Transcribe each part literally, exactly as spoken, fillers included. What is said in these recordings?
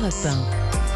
Europe un.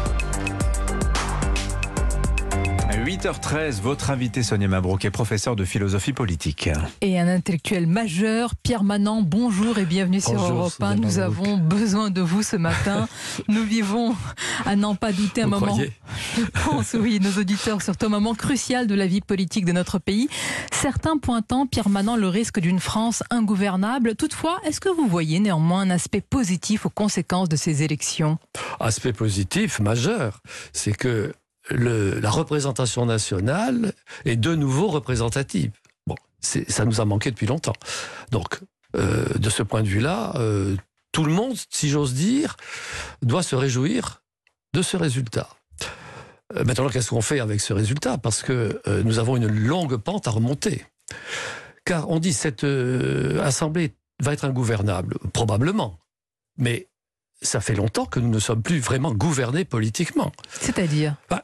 huit heures treize, votre invité Sonia Mabrouk est professeur de philosophie politique. Et un intellectuel majeur, Pierre Manent, bonjour et bienvenue sur Bonjour, Europe un. Nous avons besoin de vous ce matin. Nous vivons, à n'en pas douter, un vous moment, croyez je pense, oui, nos auditeurs, surtout un moment crucial de la vie politique de notre pays. Certains pointant, Pierre Manent, le risque d'une France ingouvernable. Toutefois, est-ce que vous voyez néanmoins un aspect positif aux conséquences de ces élections ? Aspect positif majeur, c'est que Le, la représentation nationale est de nouveau représentative. Bon, c'est, ça nous a manqué depuis longtemps. Donc, euh, de ce point de vue-là, euh, tout le monde, si j'ose dire, doit se réjouir de ce résultat. Euh, maintenant, qu'est-ce qu'on fait avec ce résultat ? Parce que euh, nous avons une longue pente à remonter. Car on dit cette euh, assemblée va être ingouvernable, probablement. Mais ça fait longtemps que nous ne sommes plus vraiment gouvernés politiquement. C'est-à-dire ? Bah,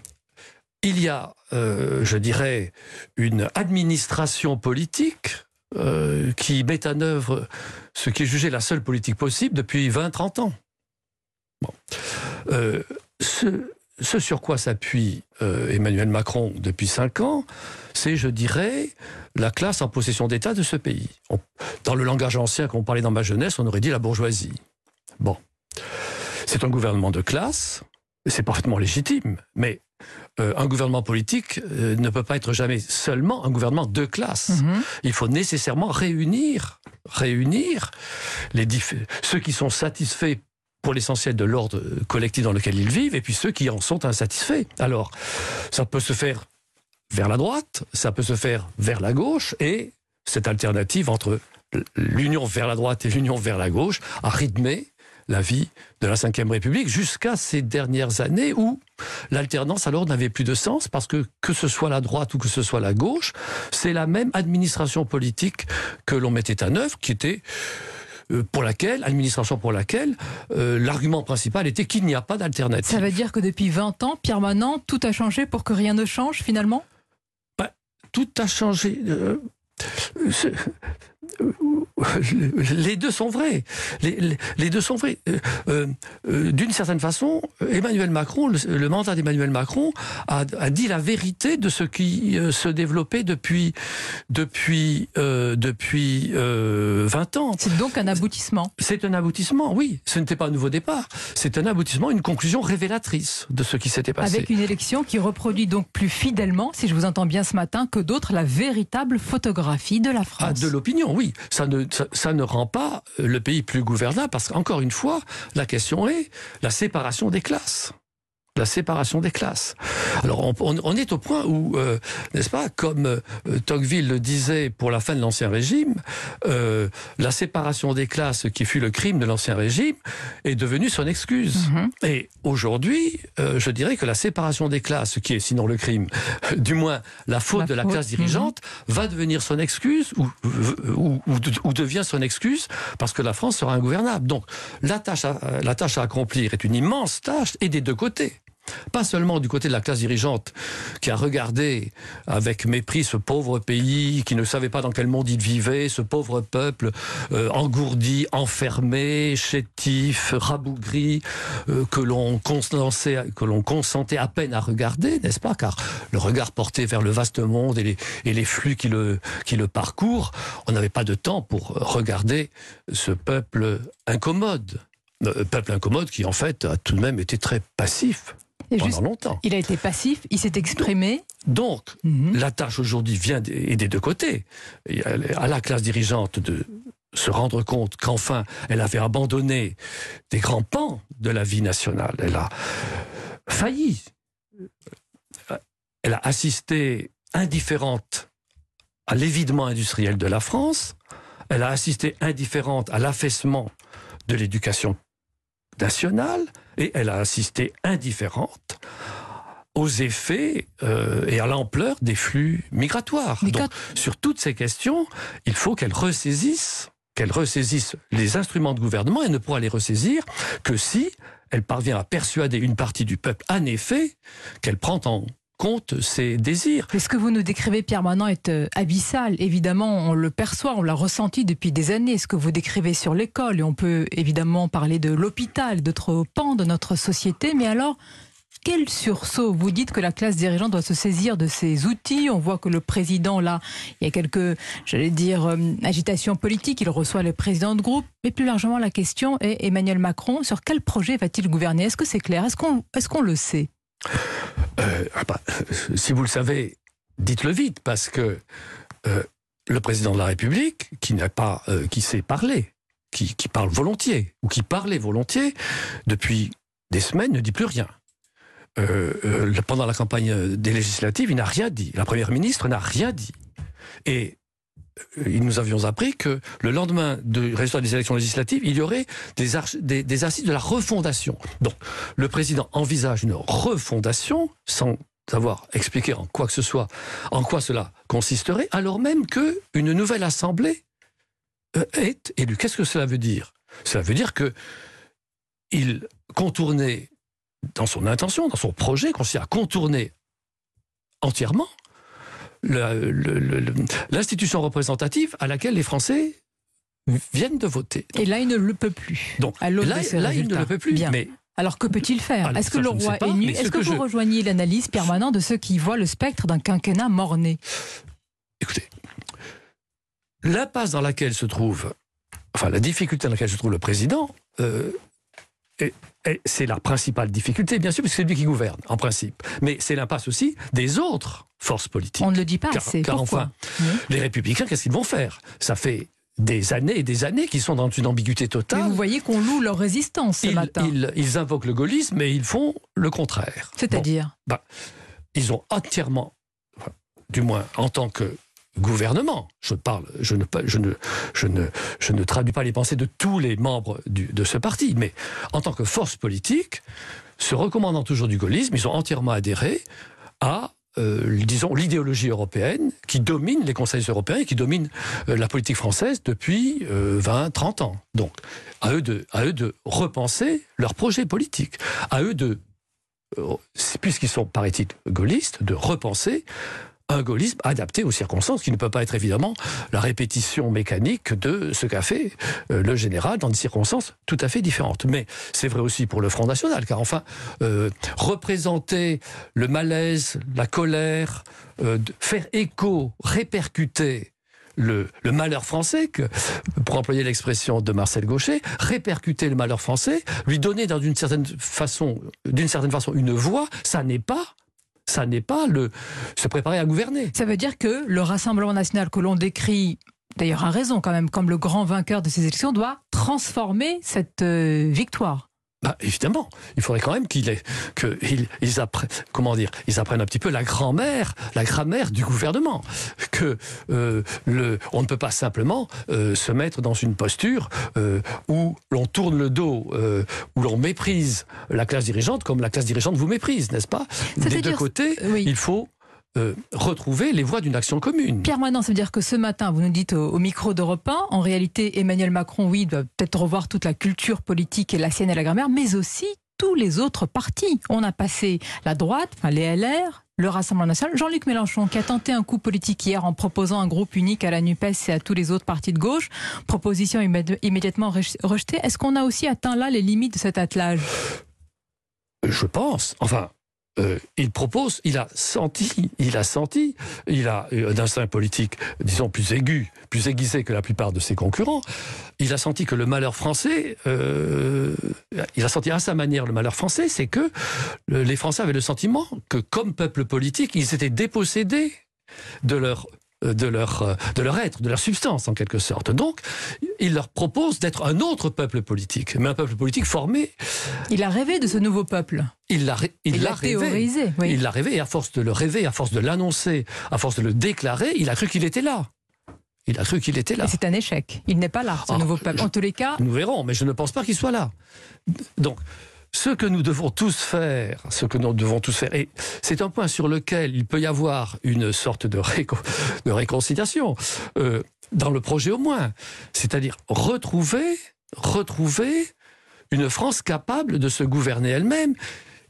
il y a, euh, je dirais, une administration politique euh, qui met en œuvre ce qui est jugé la seule politique possible depuis vingt à trente ans. Bon. Euh, ce, ce sur quoi s'appuie euh, Emmanuel Macron depuis cinq ans, c'est, je dirais, la classe en possession d'État de ce pays. On, dans le langage ancien qu'on parlait dans ma jeunesse, on aurait dit la bourgeoisie. Bon. C'est un gouvernement de classe, c'est parfaitement légitime, mais Euh, un gouvernement politique euh, ne peut pas être jamais seulement un gouvernement de classe. Mmh. Il faut nécessairement réunir, réunir les diff- ceux qui sont satisfaits pour l'essentiel de l'ordre collectif dans lequel ils vivent, et puis ceux qui en sont insatisfaits. Alors, ça peut se faire vers la droite, ça peut se faire vers la gauche, et cette alternative entre l'union vers la droite et l'union vers la gauche a rythmé la vie de la cinquième République jusqu'à ces dernières années où l'alternance alors n'avait plus de sens parce que que ce soit la droite ou que ce soit la gauche, c'est la même administration politique que l'on mettait en œuvre qui était euh, pour laquelle, administration pour laquelle euh, l'argument principal était qu'il n'y a pas d'alternative. Ça veut dire que depuis vingt ans, Pierre Manent, tout a changé pour que rien ne change finalement ? Ben, tout a changé. Euh, c'est, Les deux sont vrais. Les, les, les deux sont vrais. Euh, euh, d'une certaine façon, Emmanuel Macron, le, le mandat d'Emmanuel Macron a, a dit la vérité de ce qui euh, se développait depuis depuis euh, depuis euh, vingt ans. C'est donc un aboutissement. C'est un aboutissement, oui. Ce n'était pas un nouveau départ. C'est un aboutissement, une conclusion révélatrice de ce qui s'était passé. Avec une élection qui reproduit donc plus fidèlement, si je vous entends bien ce matin, que d'autres, la véritable photographie de la France. Ah, de l'opinion, oui. Ça ne, ça, ça ne rend pas le pays plus gouvernable parce qu'encore une fois, la question est la séparation des classes. La séparation des classes. Alors, on, on, on est au point où, euh, n'est-ce pas, comme euh, Tocqueville le disait pour la fin de l'Ancien Régime, euh, la séparation des classes qui fut le crime de l'Ancien Régime est devenue son excuse. Mm-hmm. Et aujourd'hui, euh, je dirais que la séparation des classes, qui est sinon le crime, du moins la faute la de la faute. classe dirigeante, mm-hmm. va devenir son excuse ou, ou, ou, ou devient son excuse parce que la France sera ingouvernable. Donc, la tâche à, la tâche à accomplir est une immense tâche et des deux côtés. Pas seulement du côté de la classe dirigeante qui a regardé avec mépris ce pauvre pays, qui ne savait pas dans quel monde il vivait, ce pauvre peuple euh, engourdi, enfermé, chétif, rabougri, euh, que l'on consentait, que l'on consentait à peine à regarder, n'est-ce pas ? Car le regard porté vers le vaste monde et les, et les flux qui le, qui le parcourent, on n'avait pas de temps pour regarder ce peuple incommode. Euh, peuple incommode qui en fait a tout de même été très passif. Et pendant juste, longtemps. Il a été passif, il s'est exprimé. Donc, mm-hmm. la tâche aujourd'hui vient des, des deux côtés. Et à la classe dirigeante de se rendre compte qu'enfin, elle avait abandonné des grands pans de la vie nationale. Elle a failli. Elle a assisté indifférente à l'évidement industriel de la France. Elle a assisté indifférente à l'affaissement de l'éducation nationale. Et elle a assisté indifférente aux effets euh, et à l'ampleur des flux migratoires. Mais Donc, quand... sur toutes ces questions, il faut qu'elle ressaisisse, qu'elle ressaisisse les instruments de gouvernement et ne pourra les ressaisir que si elle parvient à persuader une partie du peuple, en effet, qu'elle prend en compte ses désirs. Mais ce que vous nous décrivez, Pierre Manant, est euh, abyssal. Évidemment, on le perçoit, on l'a ressenti depuis des années. Ce que vous décrivez sur l'école, et on peut évidemment parler de l'hôpital, d'autres pans de notre société. Mais alors, quel sursaut! Vous dites que la classe dirigeante doit se saisir de ces outils. On voit que le président, là, il y a quelques, j'allais dire, euh, agitations politiques. Il reçoit le président de groupe. Mais plus largement, la question est, Emmanuel Macron, sur quel projet va-t-il gouverner? Est-ce que c'est clair? Est-ce qu'on, est-ce qu'on le sait? euh, ah bah, Si vous le savez, dites-le vite, parce que euh, le président de la République, qui n'a pas, euh, qui sait parler, qui, qui parle volontiers, ou qui parlait volontiers, depuis des semaines, ne dit plus rien. Euh, euh, pendant la campagne des législatives, il n'a rien dit. La première ministre n'a rien dit. Et euh, nous avions appris que le lendemain du résultat des élections législatives, il y aurait des, des, des assises de la refondation. Donc, le président envisage une refondation sans avoir expliqué en quoi que ce soit, en quoi cela consisterait, alors même qu'une nouvelle assemblée euh, est élue. Qu'est-ce que cela veut dire? Cela veut dire que il contournait dans son intention, dans son projet, consistait à contourner entièrement le, le, le, l'institution représentative à laquelle les Français viennent de voter. Donc, et là, il ne le peut plus. Donc, à l'aune là, de ces là il résultats. ne le peut plus. Bien. Mais alors, que peut-il faire? alors, Est-ce que ça, le je ne roi sais pas, est nu? mais Est-ce ce que, que vous je- rejoignez l'analyse permanente de ceux qui voient le spectre d'un quinquennat mort-né? écoutez, l'impasse dans laquelle se trouve, enfin la difficulté dans laquelle se trouve le président, euh, est- est- c'est la principale difficulté, bien sûr, parce que c'est lui qui gouverne, en principe. Mais c'est l'impasse aussi des autres forces politiques. On ne le dit pas Car- assez. car Pourquoi? enfin, Oui. Les Républicains, qu'est-ce qu'ils vont faire? Ça fait des années et des années qu'ils sont dans une ambiguïté Mais totale. vous voyez qu'on loue leur résistance ce Ils, matin. ils- ils invoquent le gaullisme, mais ils font le contraire. C'est-à-dire? Bon, ils ont entièrement, enfin, du moins en tant que gouvernement, je parle, je ne, je ne, je ne, je ne traduis pas les pensées de tous les membres du- de ce parti, mais en tant que force politique, se recommandant toujours du gaullisme, ils ont entièrement adhéré à, euh, disons, l'idéologie européenne qui domine les conseils européens et qui domine euh, la politique française depuis euh, vingt, trente ans. Donc, à eux, de, à eux de repenser leur projet politique, à eux de, euh, puisqu'ils sont, paraît-il, gaullistes, de repenser un gaullisme adapté aux circonstances, qui ne peut pas être évidemment la répétition mécanique de ce qu'a fait euh, le général dans des circonstances tout à fait différentes. Mais c'est vrai aussi pour le Front National, car enfin, euh, représenter le malaise, la colère, euh, de faire écho, répercuter le, le malheur français, que, pour employer l'expression de Marcel Gauchet, répercuter le malheur français, lui donner dans une certaine façon, d'une certaine façon une voix, ça n'est pas Ça n'est pas le se préparer à gouverner. Ça veut dire que le Rassemblement national que l'on décrit, d'ailleurs à raison quand même, comme le grand vainqueur de ces élections, doit transformer cette euh, victoire. Bah, évidemment, il faudrait quand même qu'ils aient- qu'ils ils apprennent, comment dire, ils apprennent un petit peu la grand-mère, la grammaire du gouvernement. Que euh, le, on ne peut pas simplement euh, se mettre dans une posture euh, où l'on tourne le dos, euh, où l'on méprise la classe dirigeante comme la classe dirigeante vous méprise, n'est-ce pas? Ça Des veut deux dire- côtés, oui. il faut euh, retrouver les voies d'une action commune. Pierre Manant, ça veut dire que ce matin, vous nous dites au, au micro d'Europe un, en réalité, Emmanuel Macron, oui, doit peut-être revoir toute la culture politique et la sienne et la grammaire, mais aussi tous les autres partis. On a passé la droite, enfin les L R, le Rassemblement national, Jean-Luc Mélenchon, qui a tenté un coup politique hier en proposant un groupe unique à la NUPES et à tous les autres partis de gauche, proposition immé- immédiatement re- rejetée. Est-ce qu'on a aussi atteint là les limites de cet attelage? Je pense. Enfin, euh, il propose, il a senti, il a senti, il a un instinct politique, disons, plus aigu, plus aiguisé que la plupart de ses concurrents. Il a senti que le malheur français, euh, il a senti à sa manière le malheur français, c'est que euh, les Français avaient le sentiment que, comme peuple politique, ils étaient dépossédés de leur de leur, de leur être, de leur substance en quelque sorte. Donc, il leur propose d'être un autre peuple politique, mais un peuple politique formé. Il a rêvé de ce nouveau peuple. Il l'a, il Il l'a l'a rêvé. théorisé, oui. Il l'a rêvé, et à force de le rêver, à force de l'annoncer, à force de le déclarer, il a cru qu'il était là. Il a cru qu'il était là. Et c'est un échec. Il n'est pas là, ce Ah, nouveau peuple. En tous les cas, Nous verrons, mais je ne pense pas qu'il soit là. Donc, ce que nous devons tous faire, ce que nous devons tous faire, et c'est un point sur lequel il peut y avoir une sorte de, réco- de réconciliation, euh, dans le projet au moins, c'est-à-dire retrouver, retrouver une France capable de se gouverner elle-même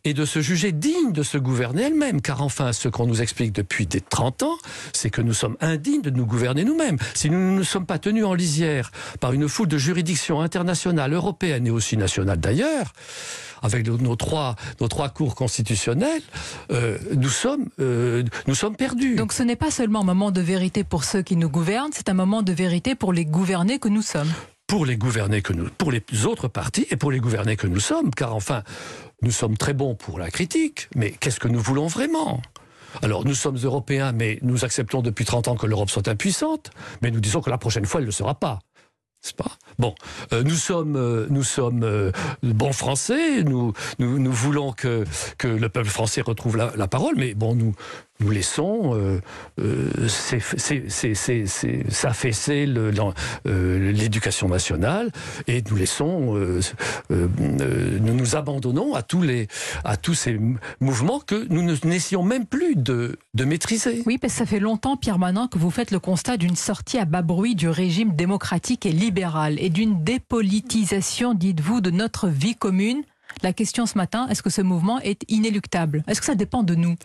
et de se juger digne de se gouverner elle-même. Car enfin, ce qu'on nous explique depuis des trente ans, c'est que nous sommes indignes de nous gouverner nous-mêmes. Si nous ne nous sommes pas tenus en lisière par une foule de juridictions internationales, européennes et aussi nationales d'ailleurs, avec nos trois, nos trois cours constitutionnelles, euh, nous, sommes, euh, nous sommes perdus. Donc ce n'est pas seulement un moment de vérité pour ceux qui nous gouvernent, c'est un moment de vérité pour les gouvernés que nous sommes. Pour les gouvernés que nous, pour les autres partis et pour les gouvernés que nous sommes, car enfin, nous sommes très bons pour la critique, mais qu'est-ce que nous voulons vraiment ? Alors, nous sommes européens, mais nous acceptons depuis trente ans que l'Europe soit impuissante, mais nous disons que la prochaine fois, elle ne le sera pas. C'est pas bon. Euh, nous sommes, euh, nous sommes euh, bons Français. Nous, nous, nous voulons que que le peuple français retrouve la, la parole. Mais bon, nous nous laissons euh, euh, s'affaisser l'éducation euh, nationale et nous laissons, euh, euh, euh, nous nous abandonnons à tous les à tous ces mouvements que nous n'essayons même plus de de maîtriser. Oui, parce que ça fait longtemps, Pierre Manant, que vous faites le constat d'une sortie à bas bruit du régime démocratique et libéral et d'une dépolitisation, dites-vous, de notre vie commune. La question ce matin, est-ce que ce mouvement est inéluctable? Est-ce que ça dépend de nous?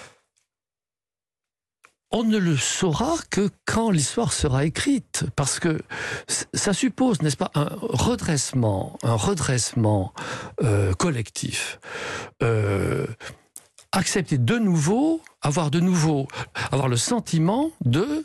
On ne le saura que quand l'histoire sera écrite, parce que ça suppose, n'est-ce pas, un redressement, un redressement euh, collectif. Euh, accepter de nouveau, avoir de nouveau, avoir le sentiment de,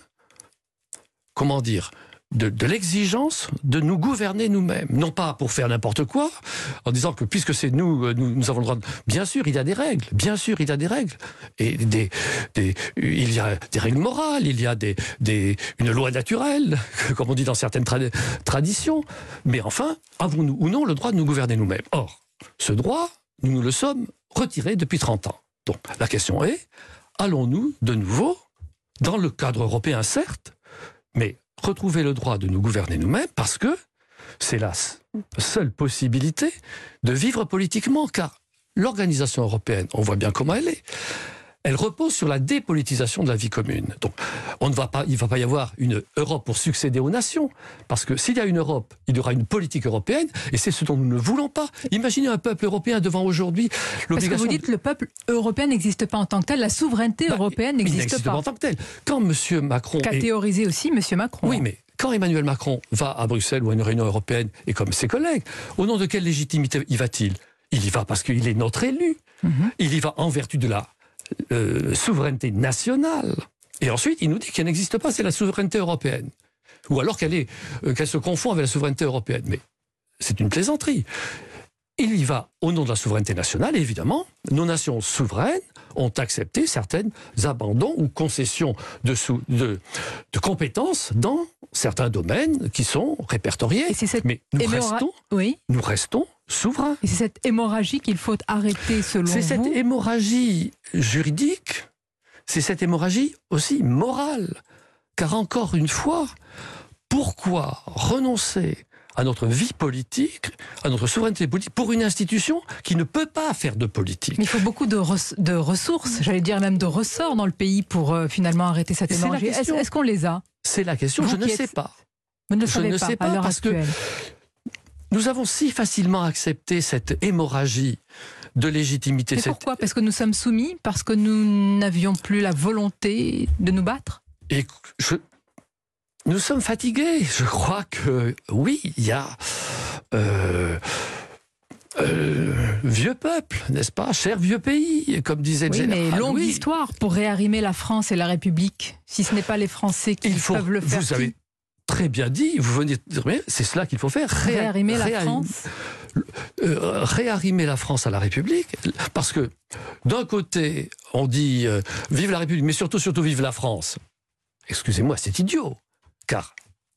comment dire, de, de l'exigence de nous gouverner nous-mêmes. Non pas pour faire n'importe quoi, en disant que puisque c'est nous, nous, nous avons le droit de... Bien sûr, il y a des règles, bien sûr, il y a des règles. Et des, des, il y a des règles morales, il y a des, des, une loi naturelle, comme on dit dans certaines tra traditions. Mais enfin, avons-nous ou non le droit de nous gouverner nous-mêmes? Or, ce droit, nous nous le sommes retirés depuis trente ans. Donc, la question est, allons-nous de nouveau, dans le cadre européen certes, mais retrouver le droit de nous gouverner nous-mêmes, parce que c'est la seule possibilité de vivre politiquement, car l'organisation européenne, on voit bien comment elle est, elle repose sur la dépolitisation de la vie commune. Donc, on ne va pas, il ne va pas y avoir une Europe pour succéder aux nations, parce que s'il y a une Europe, il y aura une politique européenne, et c'est ce dont nous ne voulons pas. Imaginez un peuple européen devant aujourd'hui l'obligation... Parce que vous dites que le peuple européen n'existe pas en tant que tel, la souveraineté bah, européenne n'existe pas. pas en tant que tel. Quand M. Macron... Qu'a est... théorisé aussi M. Macron. Oui, mais quand Emmanuel Macron va à Bruxelles ou à une réunion européenne, et comme ses collègues, au nom de quelle légitimité y va-t-il? Il y va parce qu'il est notre élu. Mm-hmm. Il y va en vertu de la Euh, souveraineté nationale. Et ensuite, il nous dit qu'elle n'existe pas, c'est la souveraineté européenne. Ou alors qu'elle est, euh, qu'elle se confond avec la souveraineté européenne. Mais c'est une plaisanterie. Il y va au nom de la souveraineté nationale, et évidemment, nos nations souveraines ont accepté certains abandons ou concessions de, sous, de, de compétences dans certains domaines qui sont répertoriés. Et cette Mais nous hémorra... restons, oui. nous restons souverains. Et c'est cette hémorragie qu'il faut arrêter selon vous? C'est cette hémorragie juridique, c'est cette hémorragie aussi morale. Car encore une fois, pourquoi renoncer à notre vie politique, à notre souveraineté politique, pour une institution qui ne peut pas faire de politique? Mais il faut beaucoup de, res de ressources, j'allais dire même de ressorts dans le pays pour euh, finalement arrêter cette hémorragie. Est-ce est-ce qu'on les a? C'est la question, vous je ne êtes... sais pas. Vous ne le je savez ne pas, sais pas, à l'heure parce actuelle. que nous avons si facilement accepté cette hémorragie de légitimité. Mais cette... pourquoi? Parce que nous sommes soumis? Parce que nous n'avions plus la volonté de nous battre? Et je... Nous sommes fatigués. Je crois que, oui, il y a... Euh... Euh, vieux peuple, n'est-ce pas? Cher vieux pays, comme disait le oui, général. Mais longue oui. histoire pour réarrimer la France et la République. Si ce n'est pas les Français qui il faut, peuvent le faire. Vous avez très bien dit, vous venez de dire, c'est cela qu'il faut faire. Ré réarrimer la réarrimer, France euh, réarrimer la France à la République, parce que d'un côté, on dit euh, vive la République, mais surtout, surtout vive la France. Excusez-moi, c'est idiot, car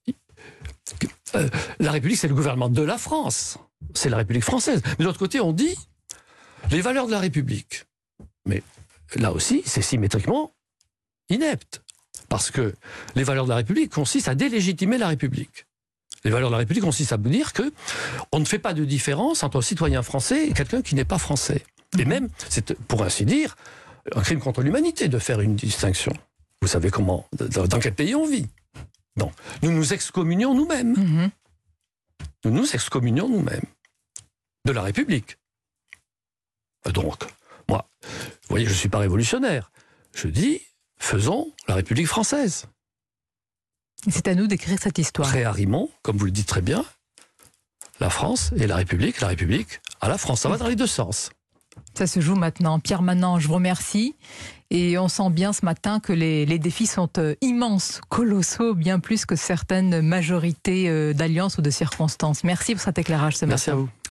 euh, la République, c'est le gouvernement de la France. C'est la République française. Mais de l'autre côté, on dit les valeurs de la République. Mais là aussi, c'est symétriquement inepte. Parce que les valeurs de la République consistent à délégitimer la République. Les valeurs de la République consistent à dire que on ne fait pas de différence entre un citoyen français et quelqu'un qui n'est pas français. Et même, c'est pour ainsi dire, un crime contre l'humanité de faire une distinction. Vous savez comment, dans, dans quel pays on vit. Donc, nous nous excommunions nous-mêmes. Mm-hmm. Nous nous excommunions nous-mêmes de la République. Donc, moi, vous voyez, je ne suis pas révolutionnaire. Je dis, faisons la République française. C'est à nous d'écrire cette histoire. Réarrimons, comme vous le dites très bien, la France et la République, la République à la France. Ça va dans les deux sens. Ça se joue maintenant. Pierre Manant, je vous remercie. Et on sent bien ce matin que les, les défis sont euh, immenses, colossaux, bien plus que certaines majorités euh, d'alliances ou de circonstances. Merci pour cet éclairage ce Merci matin. à vous.